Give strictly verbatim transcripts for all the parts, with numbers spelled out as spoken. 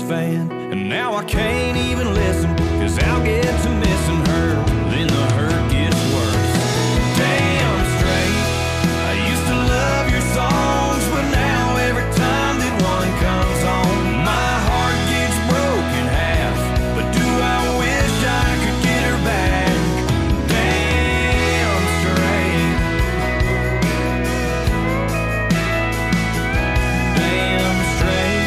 fan. And now I can't even listen, cause I'll get to missing her, then the hurt gets worse. Damn straight, I used to love your songs, but now every time that one comes on, my heart gets broken half. But do I wish I could get her back? Damn straight. Damn straight.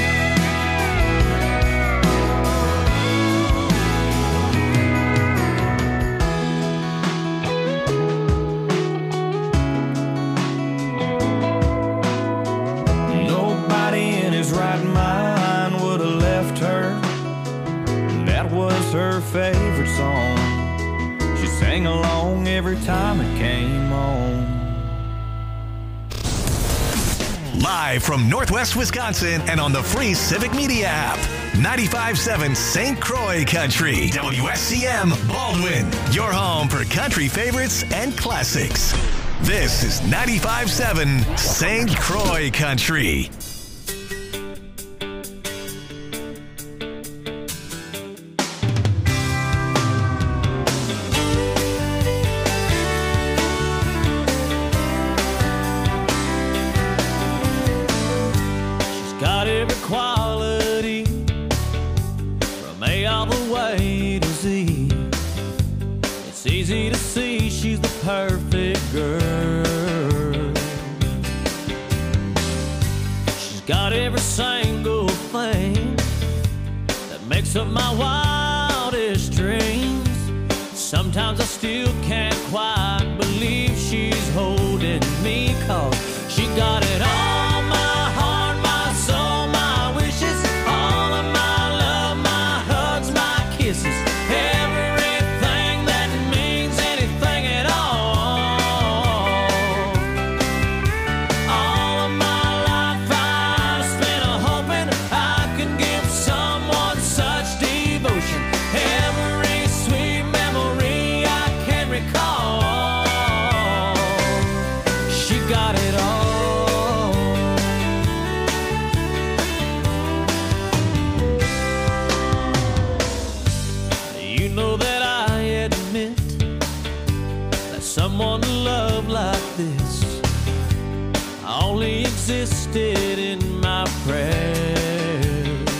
Nobody in his right mind would have left her. That was her favorite song. She sang along every time it came on. Live from Northwest Wisconsin and on the free Civic Media app. ninety-five point seven Saint Croix Country. W S C M Baldwin. Your home for country favorites and classics. This is ninety-five point seven Saint Croix Country. Got every quality from A all the way to Z. It's easy to see she's the perfect girl. She's got every single thing that makes up my wildest dreams. Sometimes I still can't quite believe she's holding me, 'cause she got it all. Someone to love like this only existed in my prayers,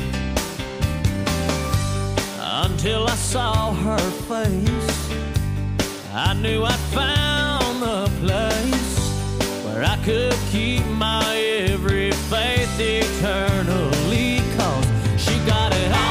until I saw her face. I knew I'd found the place where I could keep my every faith eternally, 'cause she got it all.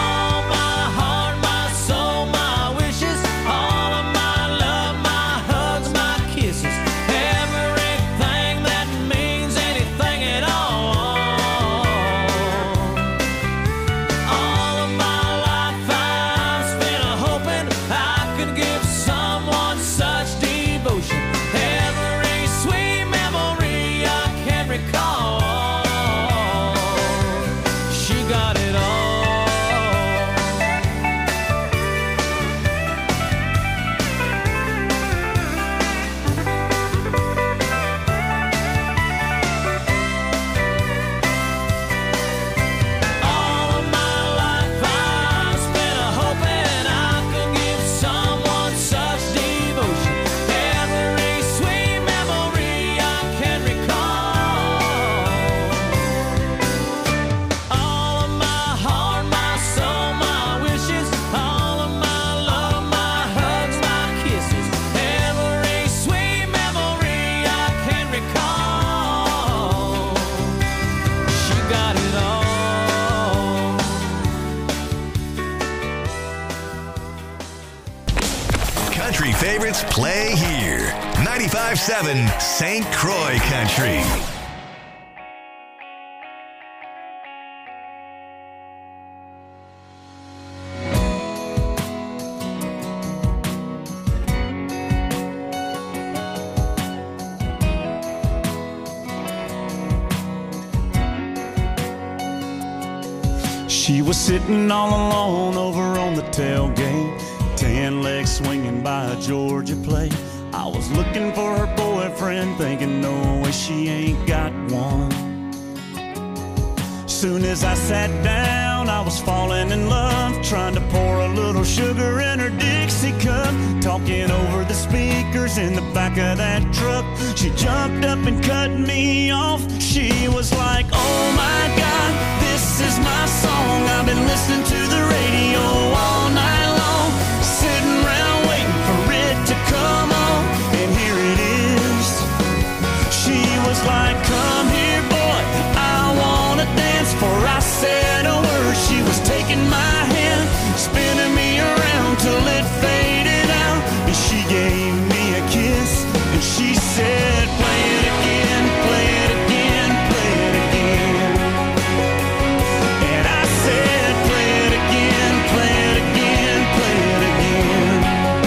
Country favorites play here. ninety-five point seven Saint Croix Country. She was sitting all alone over on the tailgate, tan legs swinging by a Georgia plate. I was looking for her boyfriend, thinking no way she ain't got one. Soon as I sat down town, I was falling in love, trying to pour a little sugar in her Dixie cup, talking over the speakers in the back of that truck. She jumped up and cut me off. She was like, oh my God, this is my song. I've been listening to the radio all night long, sitting around waiting for it to come on, and here it is. She was like, come here, boy, I wanna dance. For I said a word, she was taking my hand, spinning me around till it faded out, and she gave me a kiss, and she said, play it again, play it again, play it again. And I said, play it again, play it again, play it again.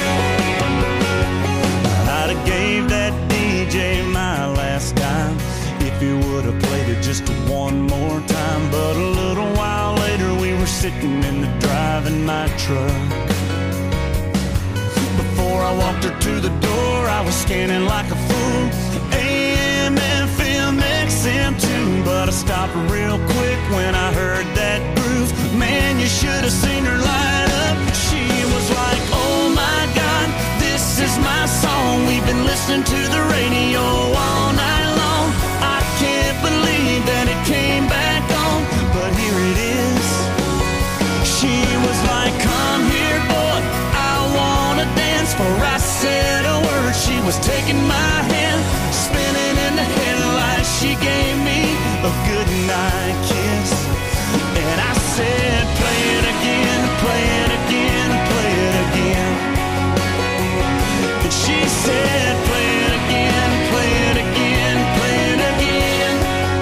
I'd have gave that D J my last dime if he would have played it just one more time. But a little while later we were sitting in the driving my truck. Before I walked her to the door, I was scanning like a fool, A M, F M, X M too. But I stopped real quick when I heard that groove. Man, you should have seen her light up. She was like, oh my God, this is my song. We've been listening to the radio all night long. I can't believe that it came back on, but here it is. She was like, come here, boy, I wanna dance. For I said a word, she was taking my hand, spinning in the headlights. She gave me a goodnight kiss, and I said, play it again, play it again, play it again. And she said, play it again, play it again, play it again.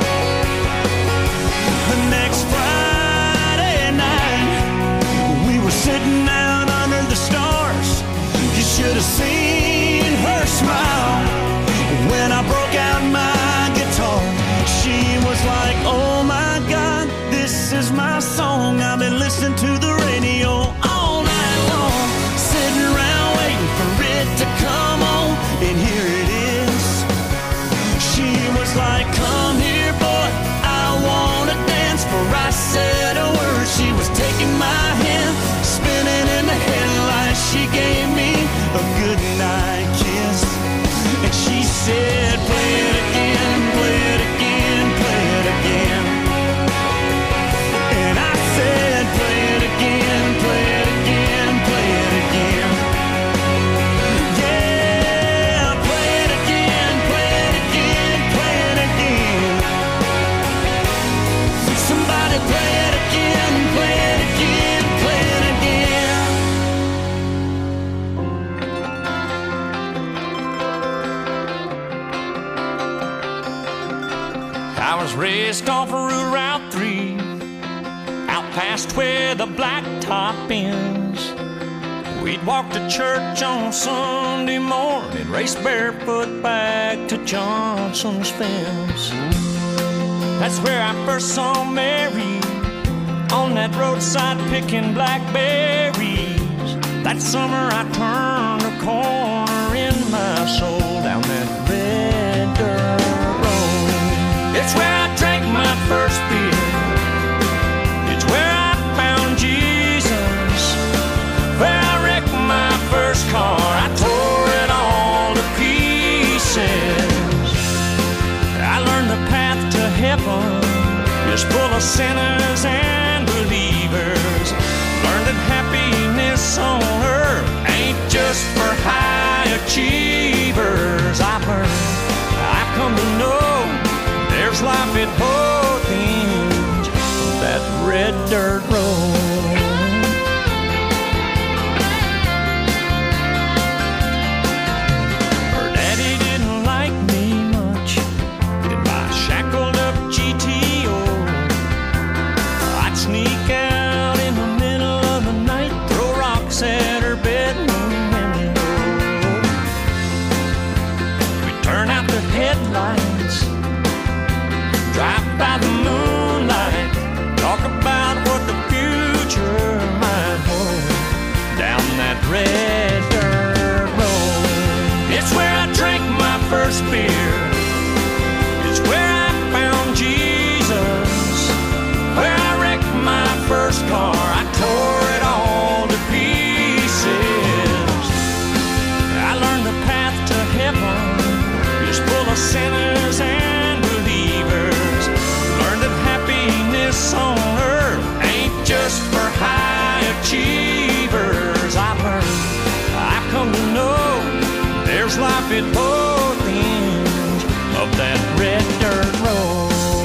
The next Friday night, we were sitting out under the stars. You should have seen her smile when I broke out my guitar. She was like, oh my God, this is my song. I've been listening to the radio all night long, sitting around waiting for it to come on, and here it is. She was like, come here, boy, I wanna dance. For I said a word, she was taking my hand, spinning in the headlights. She gave me a goodnight kiss, and she said, play it again, play it again, play it again. And I said, play it again, play it again, play it again. Yeah, play it again, play it again, play it again. Somebody play it again, play it again, play it again. I was raised off of Route three, out past where the blacktop ends. We'd walk to church on Sunday morning, race barefoot back to Johnson's fence. That's where I first saw Mary, on that roadside picking blackberries. That summer I turned a corner in my soul, down that red dirt road. It's where I drank my first beer, it's where I found Jesus, where I wrecked my first car. I tore it all to pieces. I learned the path to heaven is full of sinners and believers. Learned that happiness on earth ain't just for high achievers. I learned, I come to know, there's life at both ends of that red dirt road. Her daddy didn't like me much in my shackled up G T O. I'd sneak out in the middle of the night, throw rocks at her bedroom window. We'd turn out the headlights, drive by the moonlight, talk about what the future might hold, down that red dirt road. It's where I drank my first beer, it's where I found Jesus, where I wrecked my first full of sinners and believers. Learn that happiness on earth ain't just for high achievers. I've learned, I've come to know, there's life at both ends of that red dirt road.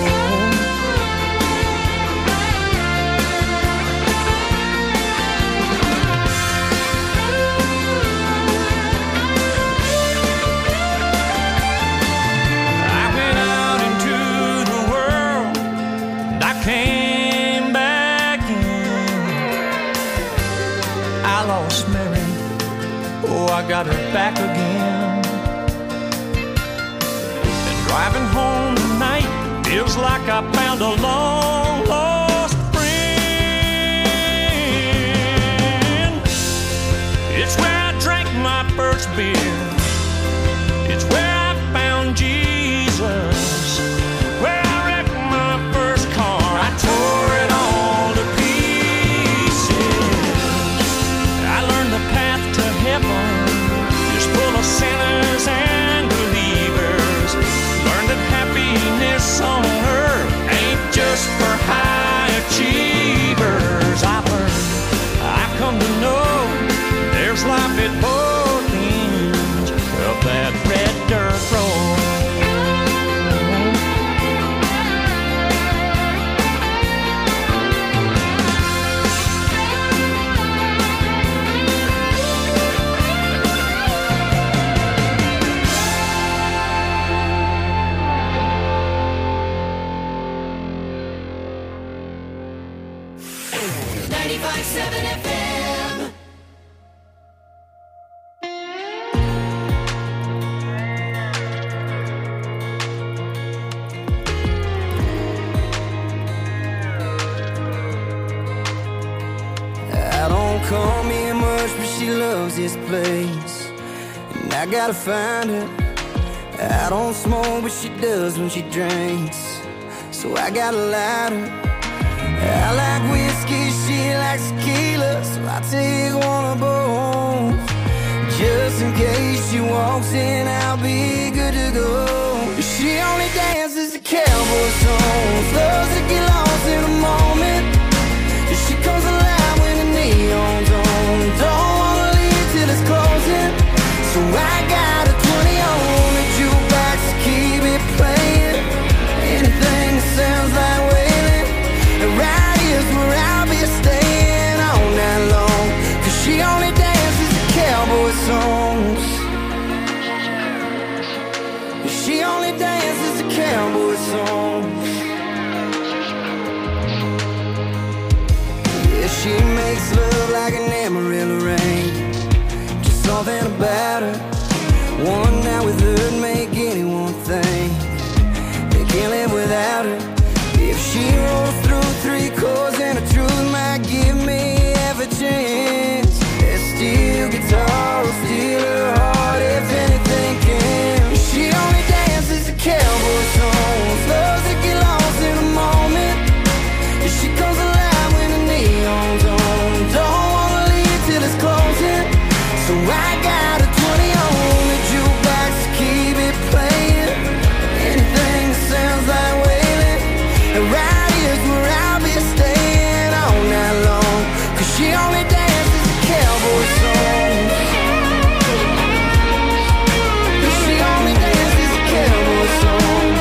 I got her back again. And driving home tonight feels like I found a long lost friend. It's where I drank my first beer. It's where I found Jesus. Where I wrecked my first car. I tore it all to pieces. I learned the path to heaven full of sinners and believers. Learn that happiness on earth ain't just for high achievers. I've learned, I've come to know, there's life at both ends of that red dirt road. ninety-five seven F M. I don't come here much, but she loves this place, and I gotta find her. I don't smoke, but she does when she drinks, so I gotta light her. I like whiskey, she likes tequila, so I take one of both. Just in case she walks in, I'll be good to go. She only dances to cowboy songs, loves to get lost in a moment. She comes alive when the neon's on, don't wanna leave till it's closing. So I got a twenty on the jukebox to keep it playing. Anything that sounds like wailing, right here's where I'll be staying all night long. Cause she only dances to cowboy songs. She only dances to cowboy songs. Yeah, she makes love like an Amarillo rain. Just something about her. One night with her make anyone think they can't live without her. If she rolls through three chords and the truth might give me half a chance, that steel guitar will steal her heart if anything can. She only dances to cowboy songs, loves to get lost in a moment. She comes alive when the neon's on, don't wanna leave till it's closing. So I got a twenty on the jukebox to keep it playing. Anything that sounds like wailing, and right here's where I'll be staying all night long. Cause she only dances to cowboy songs. She only dances to cowboy songs.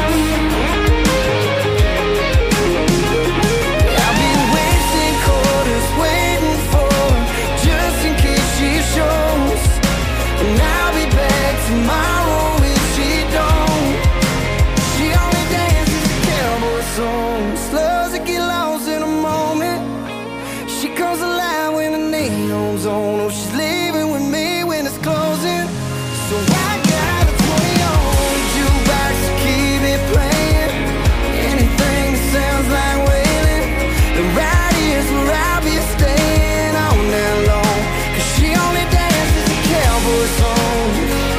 I've been wasting quarters waiting for her, just in case she shows. And I'll be back tomorrow if she don't. She only dances to cowboy songs, loves to get lost in a moment. She comes alive when the neon's on. Oh, she's leaving with me when it's closing. So I got a twenty on the jukebox to keep it playing. Anything that sounds like wailing, and right here's where I'll be staying all night long. Cause she only dances to cowboy songs.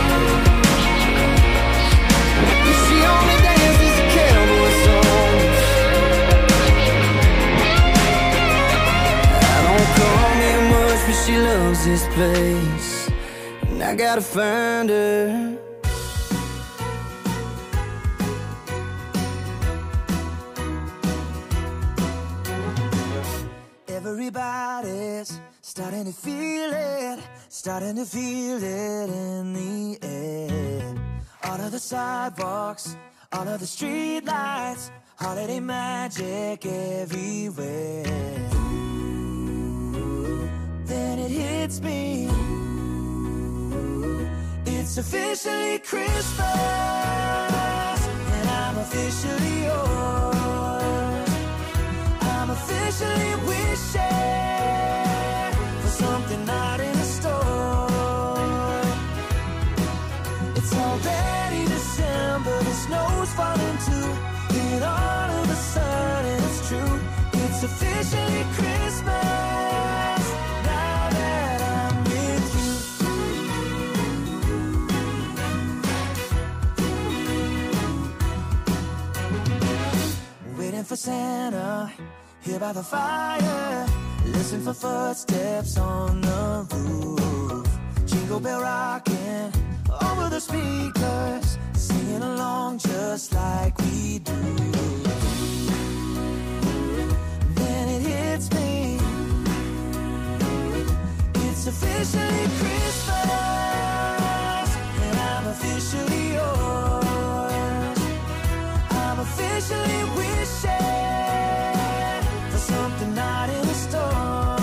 She only dances to cowboy songs. I don't come here much, but she loves this place, and I gotta find her. Everybody's starting to feel it, starting to feel it in the air. All of the sidewalks, all of the street lights, holiday magic everywhere. Then it hits me, it's officially Christmas, and I'm officially yours. I'm officially wishing for something not in a store. It's already December, the snow's falling too, and all of a sudden it's true. It's officially Christmas now that I'm with you. Waiting for Santa here by the fire, listen for footsteps on the roof. Jingle bell rocking over the speakers, singing along just like we do. Then it hits me, it's officially Christmas, and I'm officially yours. I'm officially wishing something not in the store.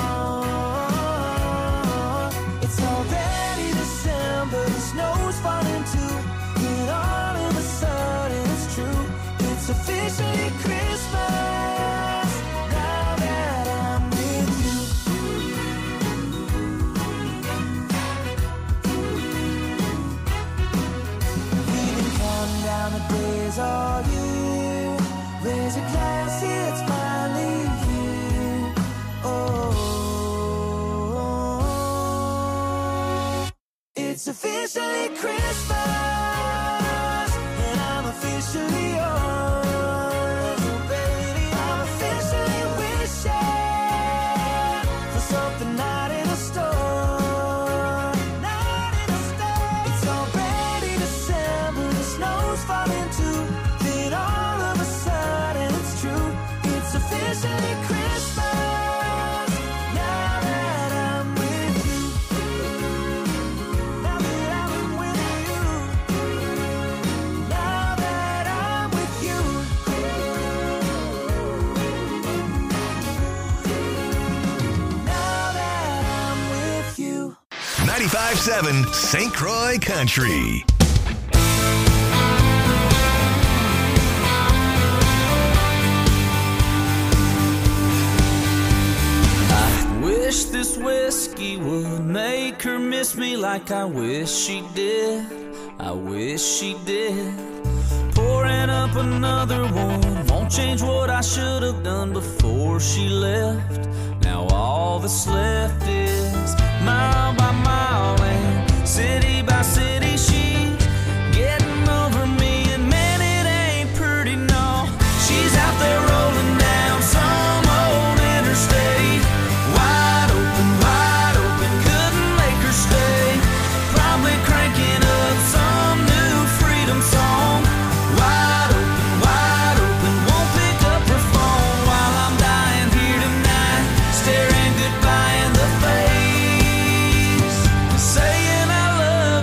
It's already December, the snow's falling too, and all of a sudden it's true. It's officially Christmas now that I'm with you. We've been counting down the days all year. Raise a glass, it's finally here. Oh, it's officially Christmas, and I'm officially yours, baby. I'm officially wishing for something not in a store, not in a store. It's already December, the snow's falling too, then all of a sudden it's true. It's officially Christmas now that I'm with you. Now that I'm with you. Now that I'm with you. Now that I'm with you. ninety-five point seven Saint Croix Country. Wish this whiskey would make her miss me like I wish she did. I wish she did. Pouring up another one won't change what I should have done before she left. Now all that's left is mile by mile and city by city. She's getting over me, and man, it ain't pretty, no. She's out there rolling down some old interstate, wide open, wide open, couldn't make her stay. Probably cranking up some new freedom song. Wide open, wide open, won't pick up her phone while I'm dying here tonight, staring goodbye in the face, saying I love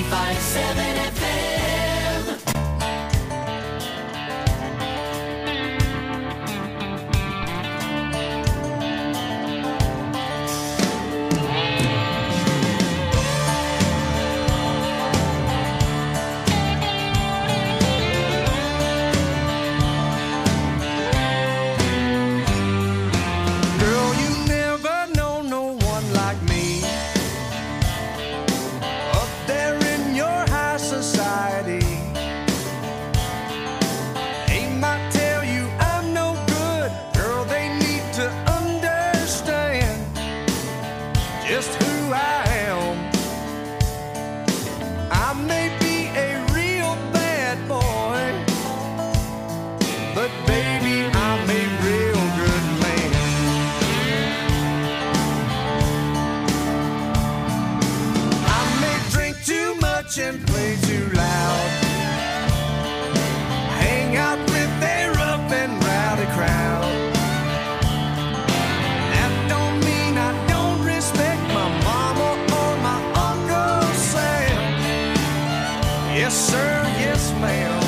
ninety-five point seven F M. And play too loud. Hang out with a rough and rowdy crowd. That don't mean I don't respect my mama or my Uncle Sam. Yes sir, yes ma'am.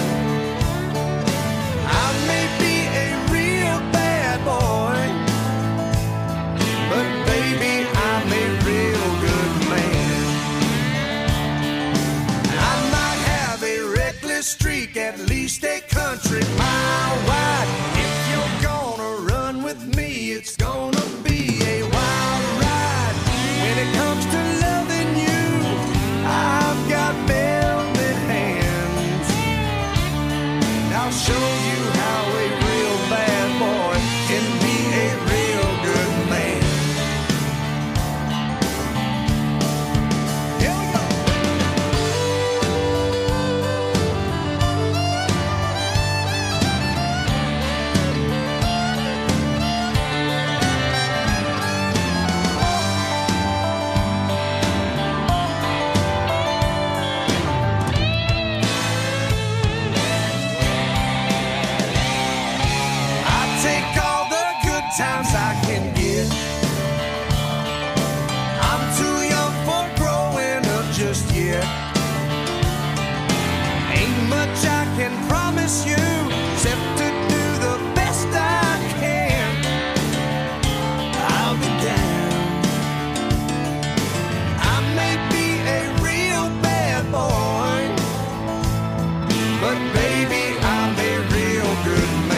I may be a real bad boy, but baby I'm a real good man. Streak at least a country mile wide. If you're gonna run with me, it's gonna be a wild ride. When it comes to loving you, I've got velvet hands. And I'll show you how a real bad boy can be a real good man. Here we go. Times I can get. I'm too young for growing up just yet. Ain't much I can promise you except to do the best I can. I'll be down. I may be a real bad boy, but baby I'm a real good man.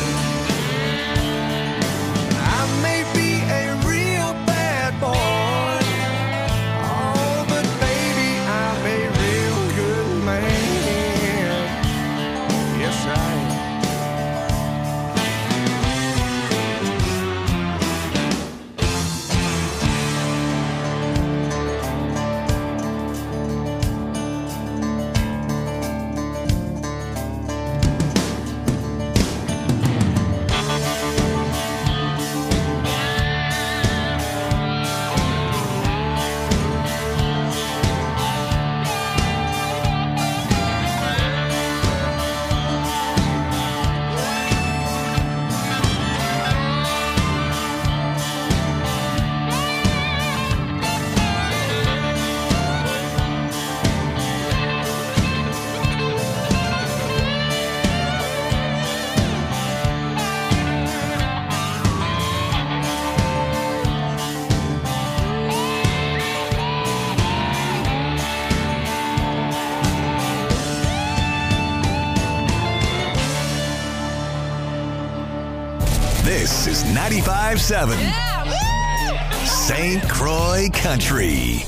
This is ninety-five point seven yeah. Saint Croix Country.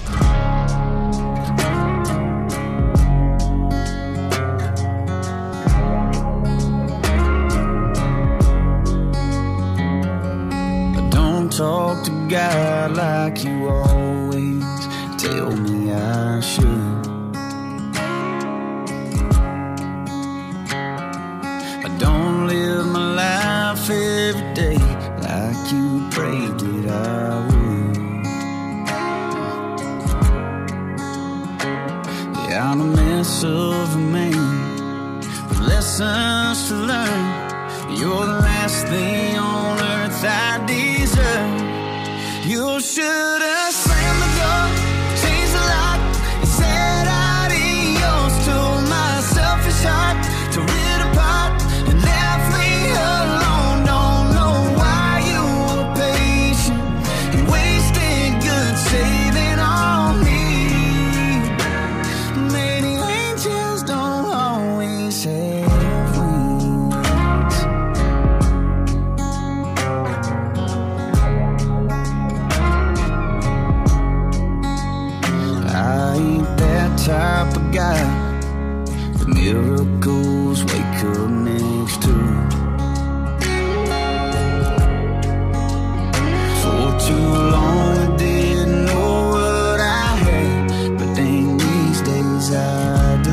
Don't talk to God like you always tell me I should. I don't live my life every day like you prayed that I would. Yeah, I'm a mess of a man with lessons to learn. You're the last thing on earth I deserve. You should have slammed the door, changed the lock, and said I type of guy the miracles wake up next to. For too long I didn't know what I had, but dang, these days I do.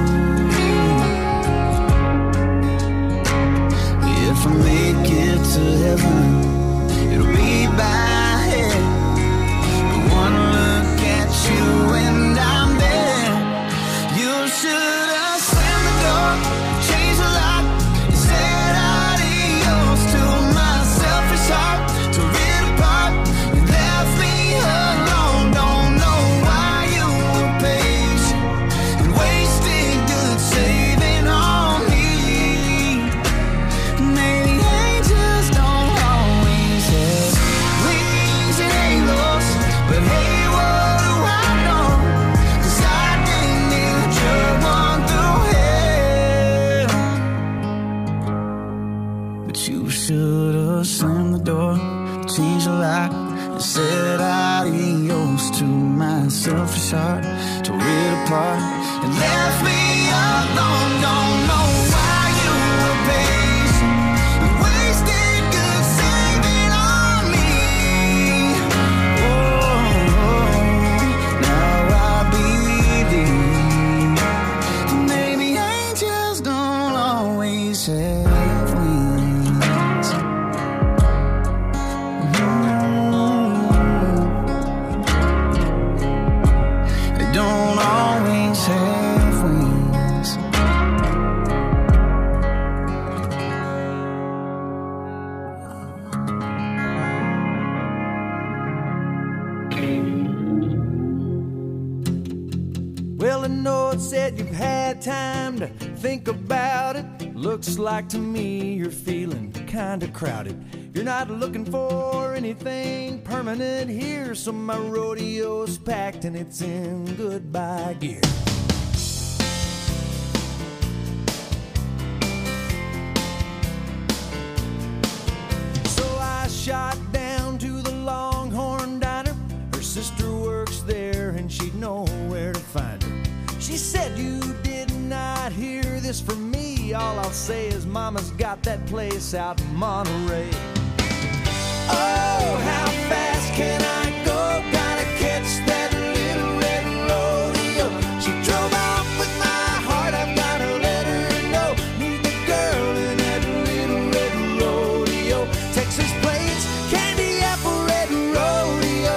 If I make it to heaven, it'll be by head. One look at you and I'm there. You should have slammed the door, changed the lock, and said adios to my selfish heart. Tore it apart and left me alone. Don't know why you were patient and wasted good saving on me. Maybe angels don't always have wings and halos, but hey, what do I know? 'Cause I didn't endure one through hell. But you should have slammed the door, changed the lock, and said adios to my selfish heart. Tore it apart and left me alone. Don't know why you were patient and wasted good saving on me. Oh, now I believe maybe angels don't always have wings. Mm. They don't always have wings. Well, I know it said you've had time to think about it. Looks like to me you're feeling kinda crowded. You're not looking for anything permanent here, so my rodeo's packed and it's in goodbye gear. So I shot down to the Longhorn Diner. Her sister works there and she'd know where to find her. She said you did not hear this from me. All I'll say is mama's got that place out in Monterey. Oh, how fast can I go? Gotta catch that little red rodeo. She drove off with my heart, I've gotta let her know. Meet the girl in that little red rodeo. Texas plates, candy apple red rodeo.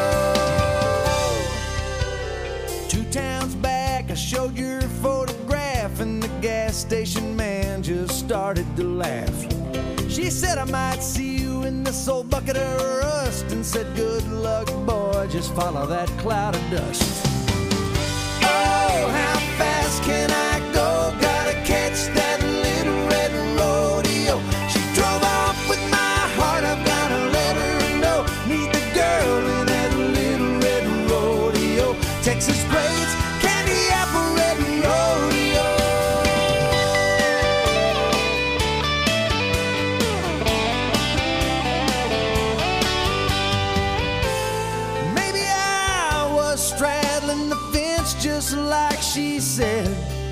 Two towns back, I showed your photograph, and the gas station man just started to laugh. She said I might see you in this old bucket of rust, and said good luck, boy, just follow that cloud of dust. Oh, how fast can I go? Gotta catch that little red rodeo. She drove off with my heart, I've gotta let her know. Meet the girl in that little red rodeo. Texas plates, candy apple red rodeo. Maybe I was straddling the fence just like she said.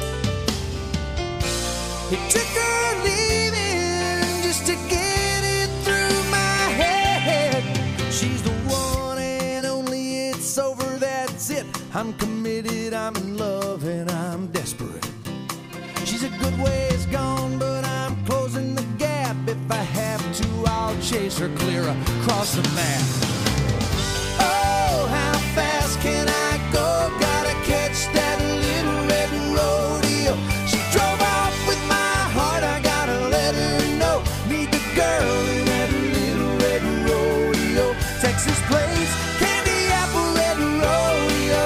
It took her leaving just to get it through my head. She's the one and only, it's over, that's it. I'm committed, I'm in love, and I'm desperate. She's a good ways gone, but I'm closing the gap. If I have to, I'll chase her clear across the map. Oh, how fast can I go? Gotta catch that little red rodeo. She drove off with my heart, I gotta let her know. Meet the girl in that little red rodeo. Texas plates, candy apple red rodeo.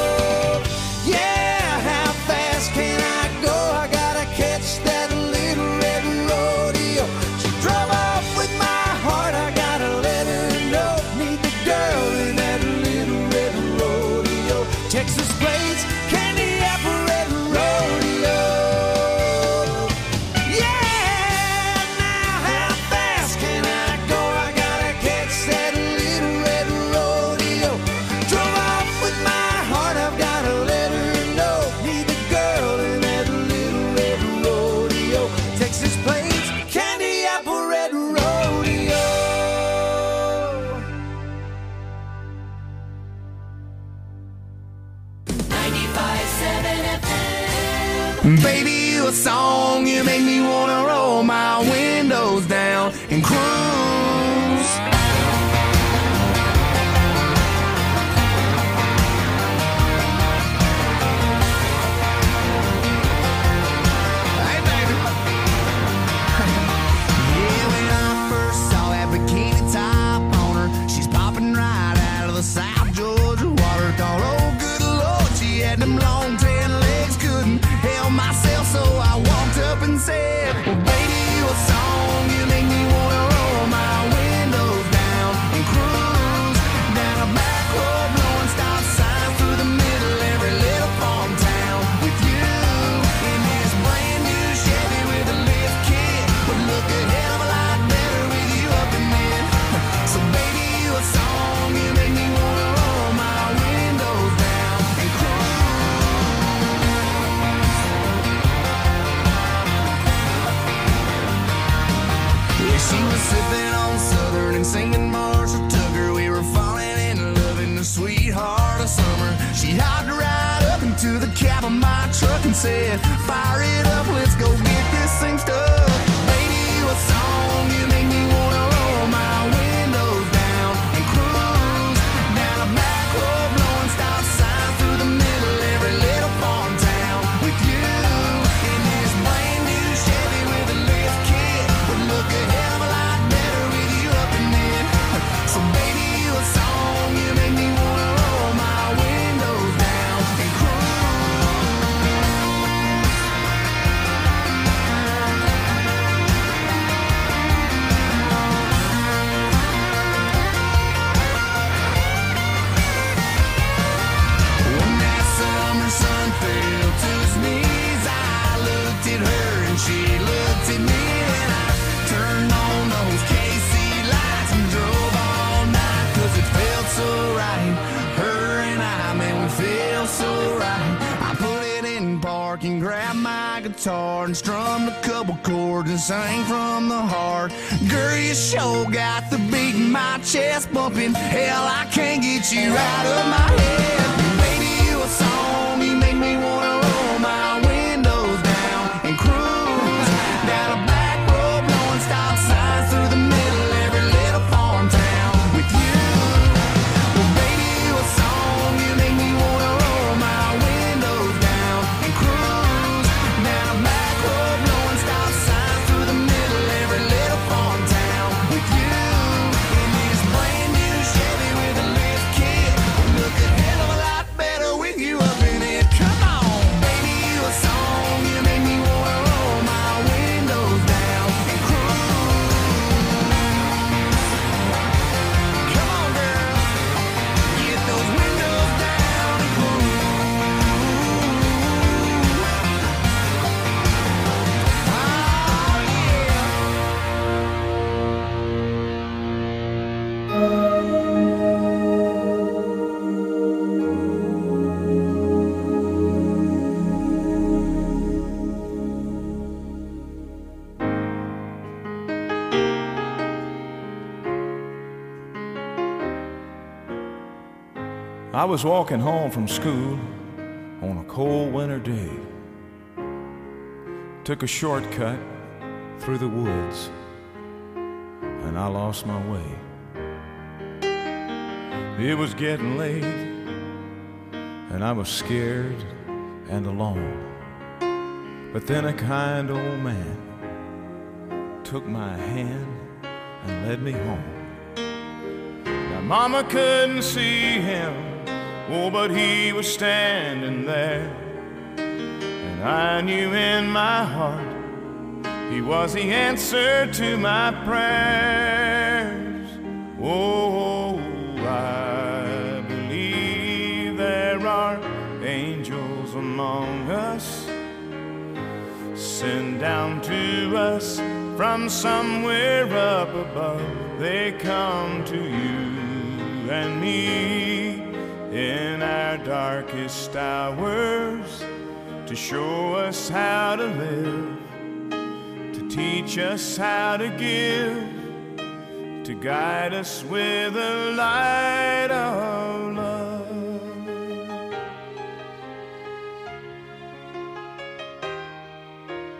Yeah, how fast can I go? I gotta catch that little red rodeo. She drove off with my heart, I gotta let her know. Meet the girl in that little red rodeo. Texas plates, candy apple red rodeo. Yeah, now how fast can I go? I gotta catch that little red rodeo. Drove off with my heart, I've gotta let her know. Baby, you a song, you make me wanna roll my windows down and cruise. Hey, baby. Yeah, when I first saw that bikini top on her, she's popping right out of the South Georgia water. Thought, oh, good Lord, she had them long tan legs, couldn't help myself, so I walked up and said, well, baby, you a song, you make me wanna roll my windows down and cruise down a back road, blowing stop signs through the middle every little farm town with you in this brand new Chevy with a lift kit. Would look a hell of a lot better with you up in it. So baby, you a song, you make me wanna roll my windows down and cruise. Yeah, she was sipping on Southern and singing Marshall Tucker. We were falling in love in the sweetheart of summer. She hopped right up into the cab of my truck and said, fire it up, let's go get this thing stuck. Baby, you a song, you make me wanna roll my windows down and cruise down a back road, blowing stop signs through the middle every little farm town with you in this brand new Chevy with a lift kit. Would look a hell of a lot better with you up in it. So baby, you a song, you make me wanna roll my windows down and cruise. When that summer sun fell to its knees, I looked at her and she looked at me, and I turned on those K C lights and drove all night, cause it felt so right. Her and I, man, we feel so right. I put it in park and grabbed my guitar and strummed a couple chords and sang from the heart. Girl, you sure got the beat in my chest bumping. Hell, I can't get you out of my head. Baby, you a song, you make me wanna roll my windows down and cruise down a back road, blowing stop signs through the middle every little farm town with you. Well, baby, you a song, you make me wanna roll my windows down and cruise down a back road, blowing stop signs through the middle every little farm town with you in this brand new Chevy with a lift kit. Look a hell of a lot better with you up in it. Come on, baby, you a song, you make me wanna roll my windows down and cruise. Come on, girl, get those windows down and cruise. Oh, yeah. I was walking home from school on a cold winter day. Took a shortcut through the woods, and I lost my way. It was getting late, and I was scared and alone. But then a kind old man took my hand and led me home. Now Mama couldn't see him, oh, but he was standing there. And I knew in my heart he was the answer to my prayers. Oh, I believe there are angels among us, sent down to us from somewhere up above. They come to you and me in our darkest hours to show us how to live, to teach us how to give, to guide us with the light of love.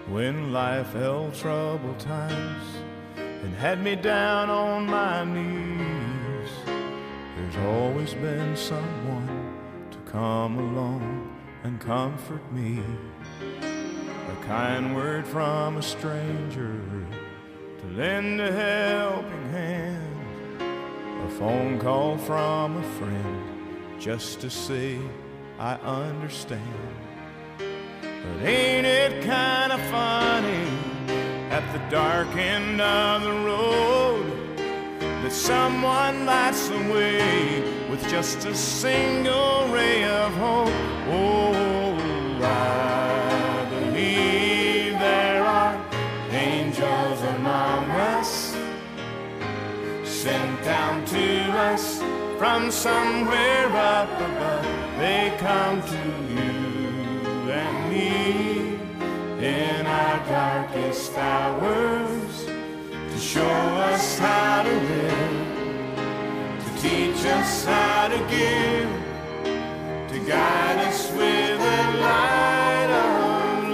when life held troubled times and had me down on my knees. There's always been someone to come along and comfort me. A kind word from a stranger to lend a helping hand, a phone call from a friend just to say I understand. But ain't it kind of funny at the dark end of the road that someone lights the way with just a single ray of hope? Oh, I believe there are angels among us, sent down to us from somewhere up above. They come to you and me in our darkest hours to show us how to live, to teach us how to give, to guide us with the light of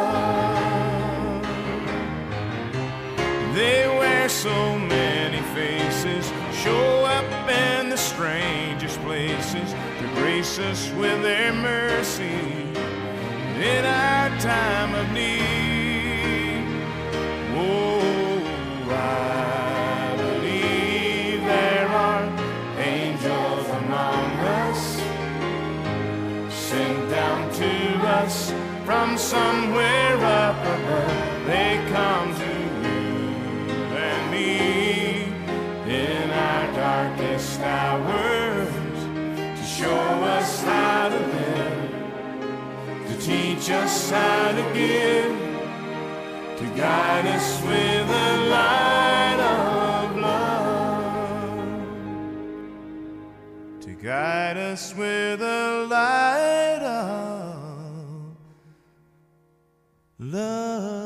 love. They wear so many faces, show up in the strangest places to grace us with their mercy in our time of need. Oh, I believe there are angels among us, sent down to us from somewhere up above. They come to you and me in our darkest hours to show us how to live, to teach us how to give, to guide us with the light of love, to guide us with the light of love.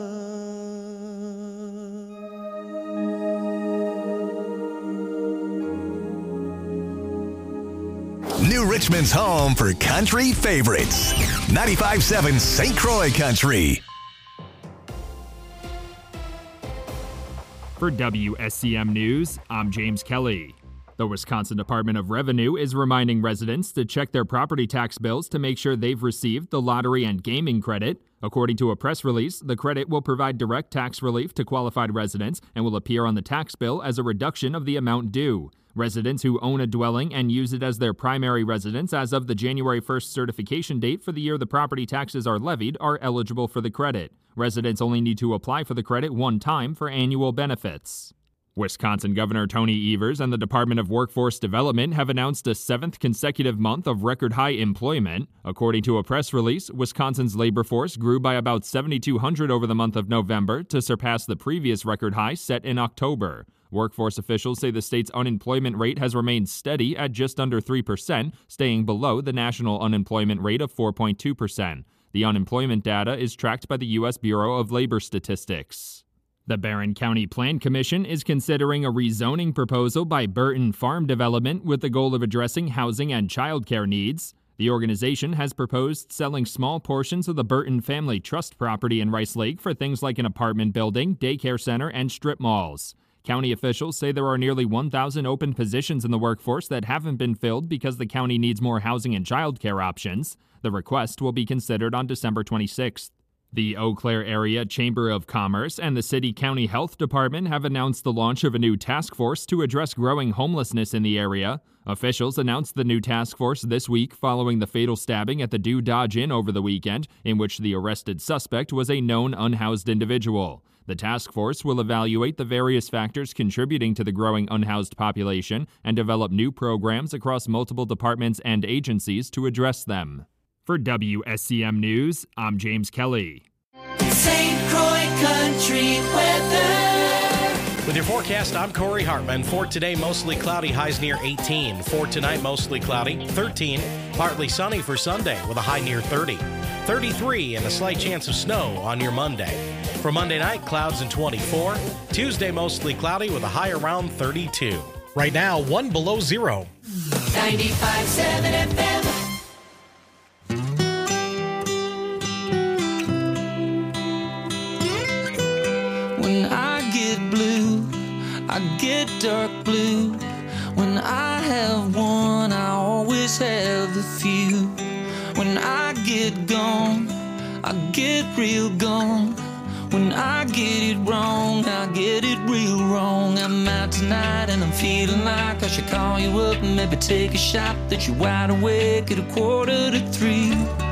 New Richmond's home for country favorites. ninety-five point seven Saint Croix Country. For W S C M News, I'm James Kelly. The Wisconsin Department of Revenue is reminding residents to check their property tax bills to make sure they've received the lottery and gaming credit. According to a press release, the credit will provide direct tax relief to qualified residents and will appear on the tax bill as a reduction of the amount due. Residents who own a dwelling and use it as their primary residence as of the January first certification date for the year the property taxes are levied are eligible for the credit. Residents only need to apply for the credit one time for annual benefits. Wisconsin Governor Tony Evers and the Department of Workforce Development have announced a seventh consecutive month of record-high employment. According to a press release, Wisconsin's labor force grew by about seventy-two hundred over the month of November to surpass the previous record high set in October. Workforce officials say the state's unemployment rate has remained steady at just under three percent, staying below the national unemployment rate of four point two percent. The unemployment data is tracked by the U S Bureau of Labor Statistics. The Barron County Plan Commission is considering a rezoning proposal by Burton Farm Development with the goal of addressing housing and childcare needs. The organization has proposed selling small portions of the Burton Family Trust property in Rice Lake for things like an apartment building, daycare center, and strip malls. County officials say there are nearly one thousand open positions in the workforce that haven't been filled because the county needs more housing and childcare options. The request will be considered on December twenty-sixth. The Eau Claire Area Chamber of Commerce and the City County Health Department have announced the launch of a new task force to address growing homelessness in the area. Officials announced the new task force this week following the fatal stabbing at the Do Dodge Inn over the weekend, in which the arrested suspect was a known unhoused individual. The task force will evaluate the various factors contributing to the growing unhoused population and develop new programs across multiple departments and agencies to address them. For W S C M News, I'm James Kelly. Saint Croix Country weather. With your forecast, I'm Corey Hartman. For today, mostly cloudy, highs near eighteen. For tonight, mostly cloudy, thirteen. Partly sunny for Sunday with a high near thirty. thirty-three and a slight chance of snow on your Monday. For Monday night, clouds and twenty-four. Tuesday, mostly cloudy with a high around thirty-two. Right now, one below zero. ninety-five point seven F M. dark blue. When I have one, I always have the few. When I get gone, I get real gone. When I get it wrong, I get it real wrong. I'm out tonight and I'm feeling like I should call you up and maybe take a shot that you're wide awake at a quarter to three.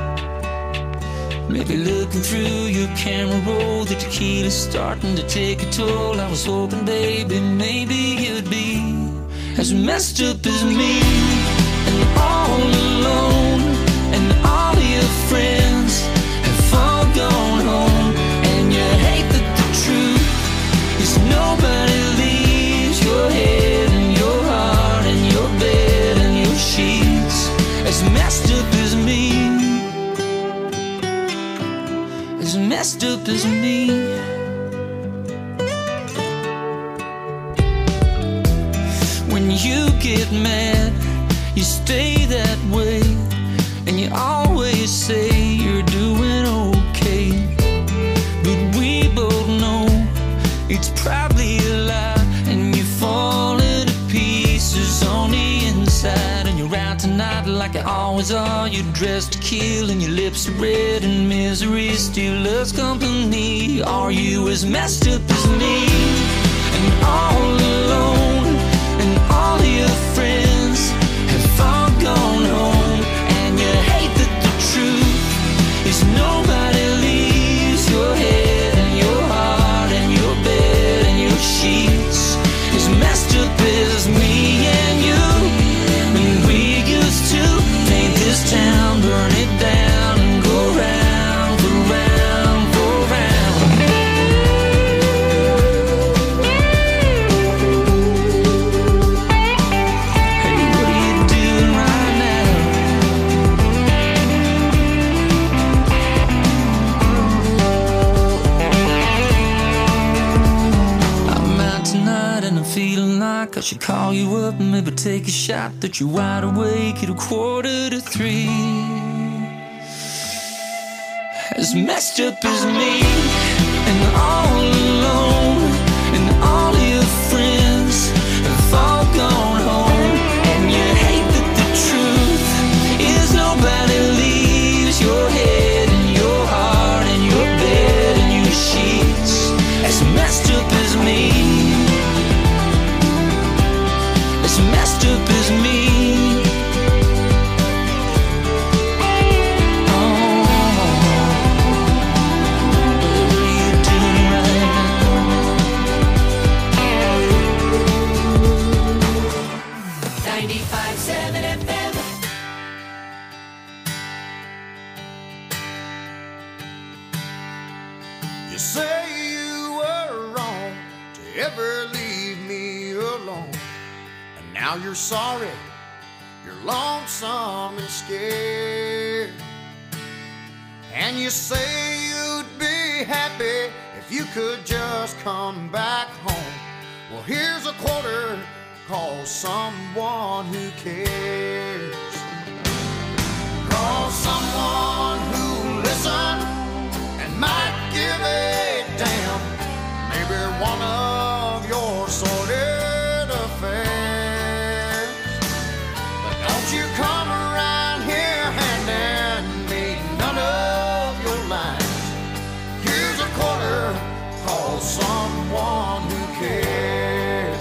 Maybe looking through your camera roll, the tequila's starting to take a toll. I was hoping, baby, maybe you'd be as messed up as me, and all alone, and all your friends have all gone home. And you hate that the truth is nobody leaves your head and your heart and your bed and your sheets as messed up as me, as messed up as me. When you get mad, you stay that way, and you always say you're doing okay. But we both know it's probably a lie, and you're falling to pieces on the inside. And you're out tonight like you always are. You're dressed to kill, and your lips are red, and misery still loves company. Are you as messed up as me, and all alone? And all your friends have all gone home. And you hate that the truth is nobody leaves your head and your heart and your bed and your sheets as messed up as me and you. And we used to paint this town, burn it down, and go round for round for round. Feeling like I should call you up and maybe take a shot that you're wide awake at a quarter to three. As messed up as me, and all alone, and all your friends have all gone home. And you hate that the truth is nobody leaves your head and your heart and your bed and your sheets. As messed up as me, as messed up as me. Oh, what are you doing right now? ninety-five seven F M. You say you were wrong to ever leave me alone. Now you're sorry, you're lonesome and scared. And you say you'd be happy if you could just come back home. Well, here's a quarter, call someone who cares. Call someone who'll listen and might give a damn. Maybe one of your sordid affairs. You come around here handing me none of your lines. Here's a quarter, call someone who cares.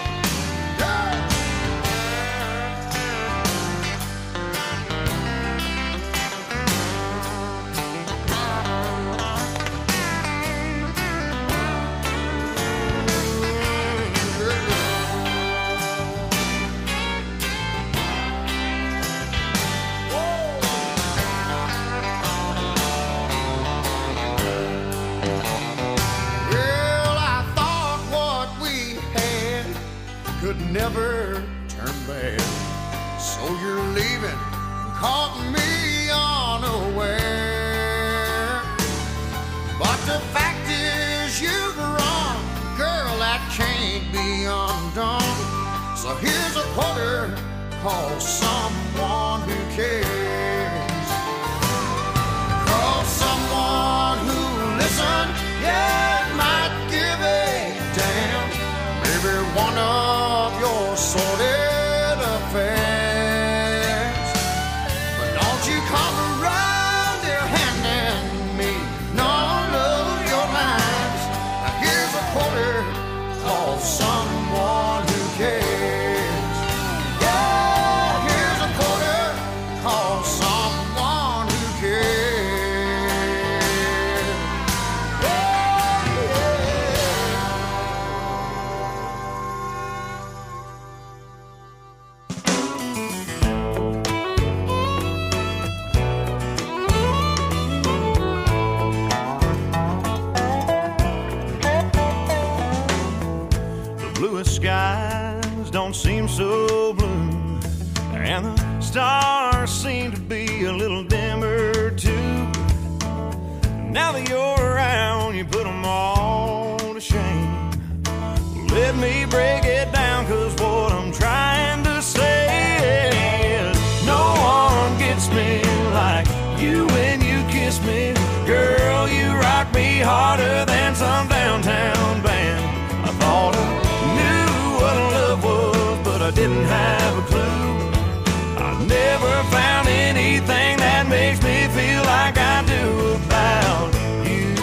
Never turn bad. So you're leaving and caught me unaware. But the fact is you've run, girl, that can't be undone. So here's a quarter, call someone who cares. Call someone who'll listen, yeah, might give a damn. Maybe one of stars seem to be a little dimmer too. Now that you're around, you put them all to shame. Let me break it down, cause what I'm trying to say is no one gets me like you when you kiss me. Girl, you rock me harder than some downtown band. I thought I knew what love was, but I didn't have a clue. I never found anything that makes me feel like I do about you.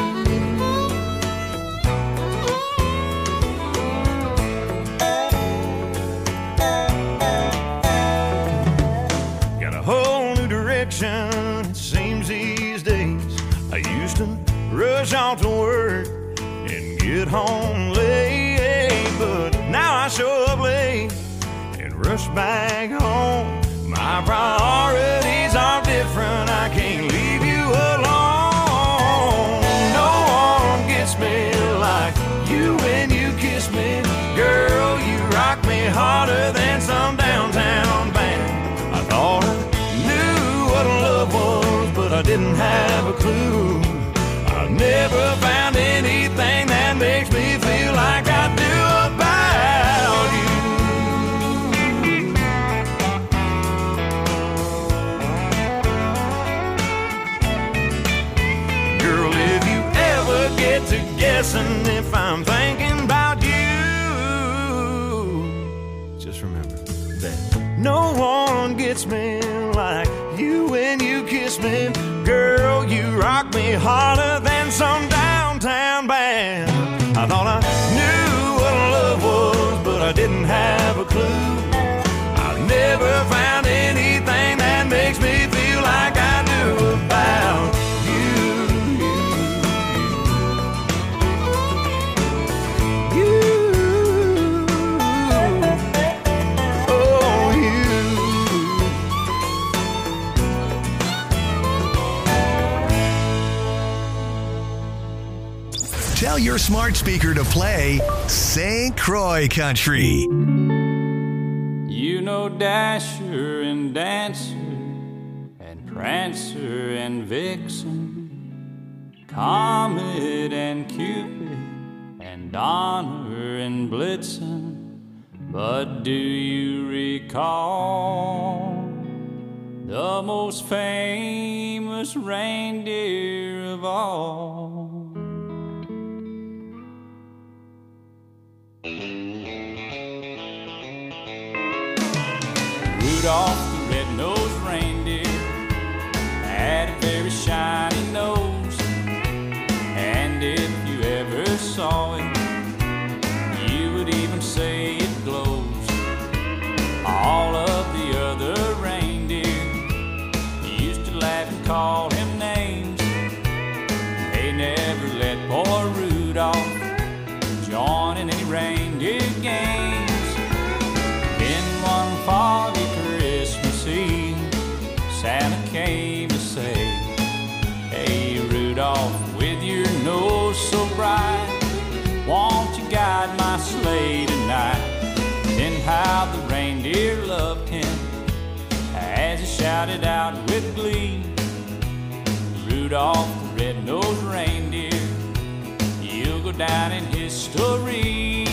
Got a whole new direction, it seems these days. I used to rush off to work and get home late, but now I show up late and rush back home. My priorities are different, I can't leave you alone. No one gets me like you when you kiss me. Girl, you rock me harder than some downtown band. I thought I knew what love was, but I didn't have a clue. I never found anything that makes me feel like I do about you. Girl, if you ever get to guessing if I'm thinking about you, just remember that no one gets me like you when you kiss me. Girl, you rock me harder than some downtown band. I thought I knew what love was, but I didn't have a clue. I never found anything that makes me feel like I do about you. You, oh, you. Tell your smart speaker to play Saint Croix Country. You know Dasher and Dancer and Prancer and Vixen, Comet and Cupid and Donner and Blitzen. But do you recall the most famous reindeer of all? Rudolph the red-nosed reindeer had a very shiny nose, and if you ever saw it, you would even say it glows. All of the other reindeer used to laugh and call him names. They never let poor Rudolph join in any reindeer games. Then one foggy Christmas Eve, Santa came to say, hey Rudolph, with your nose so bright, won't you guide my sleigh tonight? Then how the reindeer loved him as he shouted out with glee, Rudolph the red-nosed reindeer, you'll go down in history.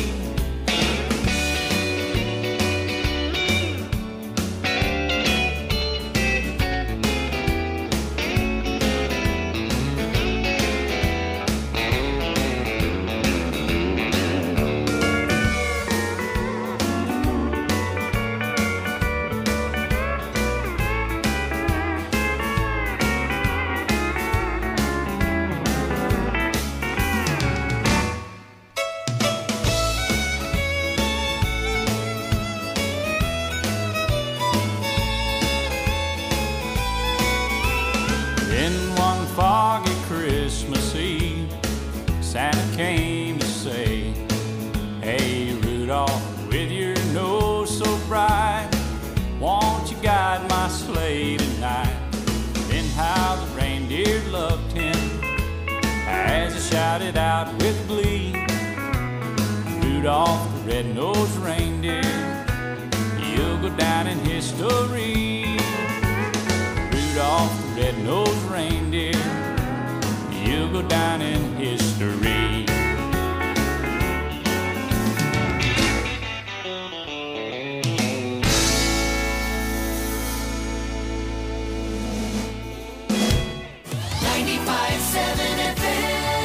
Shouted out with glee, Rudolph the red-nosed reindeer, you'll go down in history. Rudolph the red-nosed reindeer. You'll go down in history. ninety-five seven F M.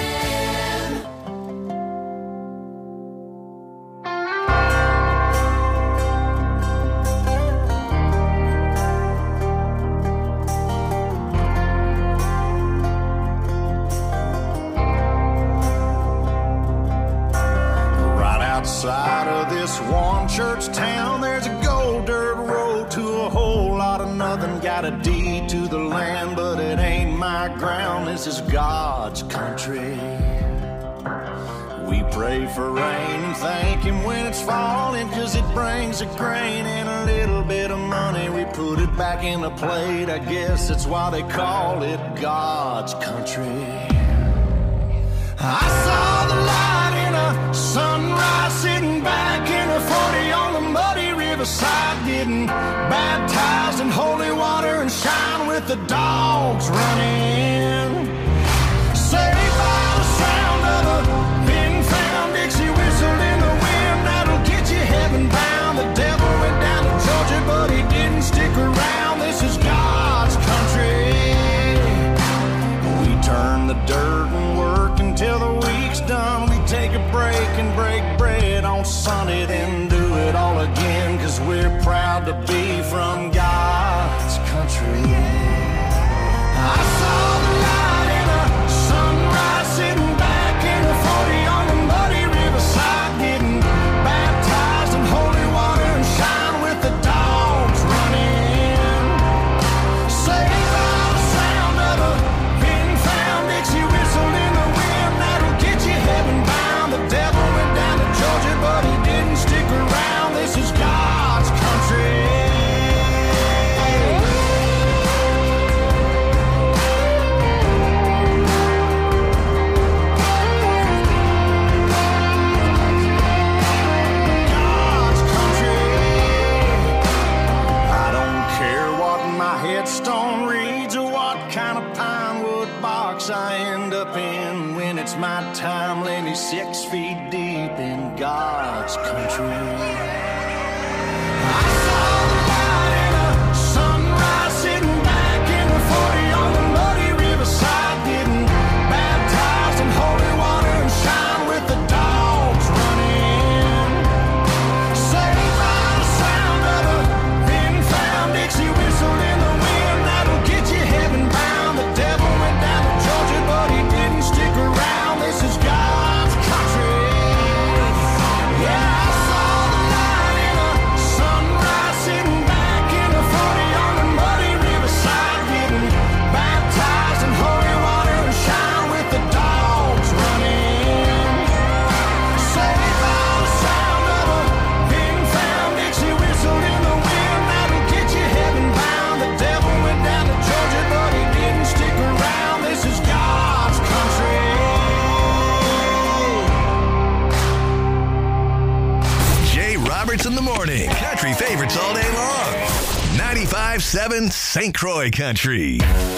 Outside of this one church town, there's a gold dirt road to a whole lot of nothing. Got a deed to the land, but it ain't my ground. This is God's country. We pray for rain and thank Him when it's falling, 'cause it brings a grain and a little bit of money. We put it back in the plate, I guess that's why they call it God's country. I saw the light in a sunrise, sitting back in a forty on the muddy riverside, getting baptized in holy water and shine with the dogs running. Saved by the sound of a pin-found Dixie whistle in the wind that'll get you heaven bound. The devil went down to Georgia, but he didn't stick around. This is God's country. We turn the dirt and work until the week's done. We take a break and break bread on Sunday, then do it all again, 'cause we're proud to be from God's country. I saw the light in a sunrise, sitting back in a forty on the muddy riverside, getting baptized in holy water and shine with the dogs running. Saved by the sound of a pin-found Dixie whistle in the wind that'll get you heaven bound. The devil went down to Georgia, but he didn't stick around. This is God's country. God's country. I don't care what my headstone reads or what kind of pine wood box I end up in. When it's my time, lay me six feet deep in God's country. I saw the light in a sunrise, sitting back in a forty on the muddy riverside, getting baptized in holy water and shine with the dogs running. Saved by the sound of a pin-found Dixie whistle in the wind that'll get you heaven bound. The devil went down to Georgia, but he didn't stick around. This is God's country. Yeah, I saw the light in a sunrise, sitting back in a forty on the muddy riverside, getting baptized in holy water and shine with the dogs running. Saved by the sound of a pin-found Dixie whistle in the wind that'll get you heaven bound. The devil went down to Georgia, but he didn't stick around. This is God's country. Jay Roberts in the morning. Country favorites all day long. ninety-five seven Saint Croix Country.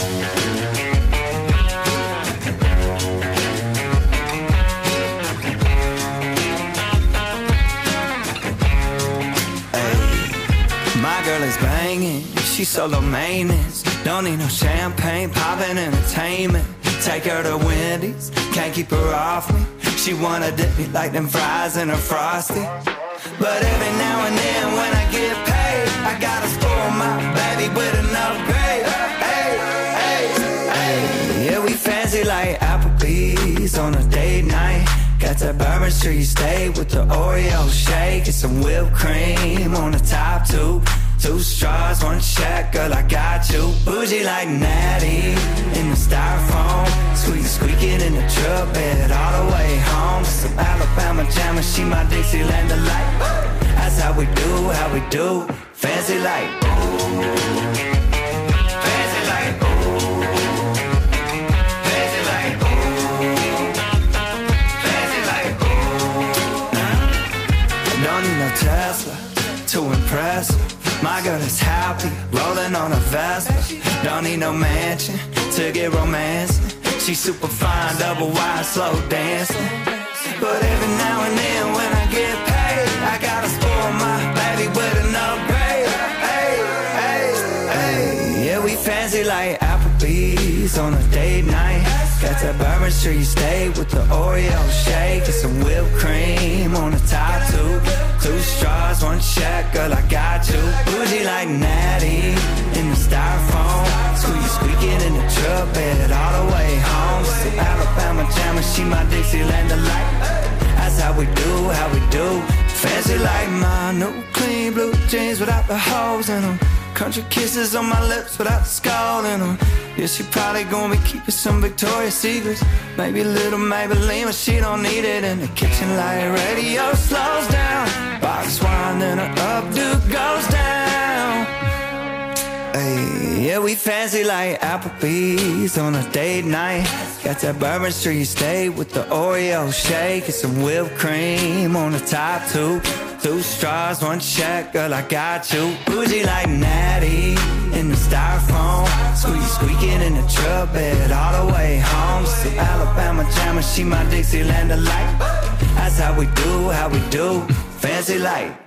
My girl is banging, she's solo maintenance. Don't need no champagne, poppin' entertainment. Take her to Wendy's, can't keep her off me. She wanna dip me like them fries in a Frosty. But every now and then when I get paid, I gotta spoil my baby with an upgrade. Hey, hey, hey. Yeah, we fancy like Applebee's on a date night. Got that Bourbon Street steak with the Oreo shake and some whipped cream on the top two. Two straws, one check, girl, I got you. Bougie like Natty in the styrofoam. Squeak, squeaking in the truck bed all the way home. Some Alabama jammer, she my Dixieland delight. That's how we do, how we do. Fancy like, ooh. Fancy like, ooh. Fancy like, ooh. Fancy like, ooh. I don't need no Tesla to impress her. My girl is happy, rolling on a Vespa. Don't need no mansion to get romance. She's super fine, double wide, slow dancing. But every now and then when I get paid, I gotta spoil my baby with an upgrade. Hey, hey, hey. Yeah, we fancy like Applebee's on a date night. Got that Bourbon Street steak with the Oreo shake and some whipped cream on the top two. Two straws, one check, girl, I got you. Bougie like Natty in the styrofoam. Squeaky squeaking in the truck bed all the way home. So Alabama jammer, she my Dixieland delight. That's how we do, how we do. Fancy like my new clean blue jeans without the holes in them. Country kisses on my lips without the skull in them. Yeah, she probably gonna be keeping some Victoria's Secrets. Maybe a little Maybelline, but she don't need it. In the kitchen like radio slows down. Box wine, then her updo goes down. Hey, yeah, we fancy like Applebee's on a date night. Got that Bourbon Street steak with the Oreo shake and some whipped cream on the top two. Two straws, one check, girl, I got you. Bougie like Natty in the styrofoam. Squeaky squeaking in the truck bed all the way home. So Alabama jammer, she my Dixieland delight. That's how we do, how we do. Fancy like.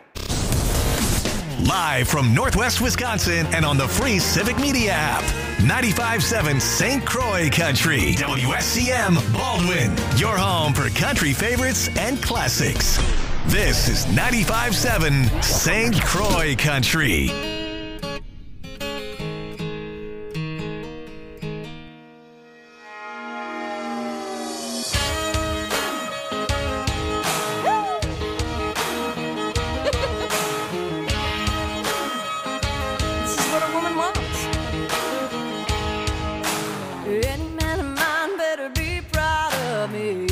Live from Northwest Wisconsin and on the free Civic Media app. ninety-five point seven Saint Croix Country. W S C M Baldwin. Your home for country favorites and classics. This is ninety-five point seven Saint Croix Country. Any man of mine better be proud of me.